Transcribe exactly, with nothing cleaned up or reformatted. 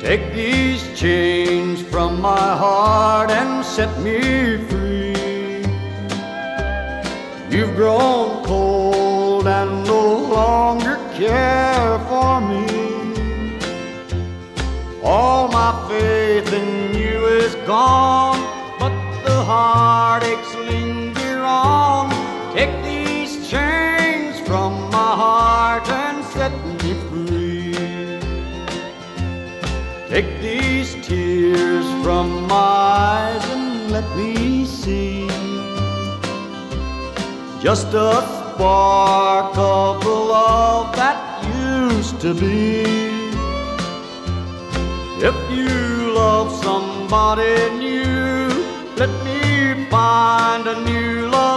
Take these chains from my heart and set me free. You've grown cold and no longer care for me. All my faith in you is gone, but the heartaches linger on. Take these chains from my heart and set me free. Take these tears from my eyes and let me see just a spark of the love that used to be. If you love somebody new, let me find a new love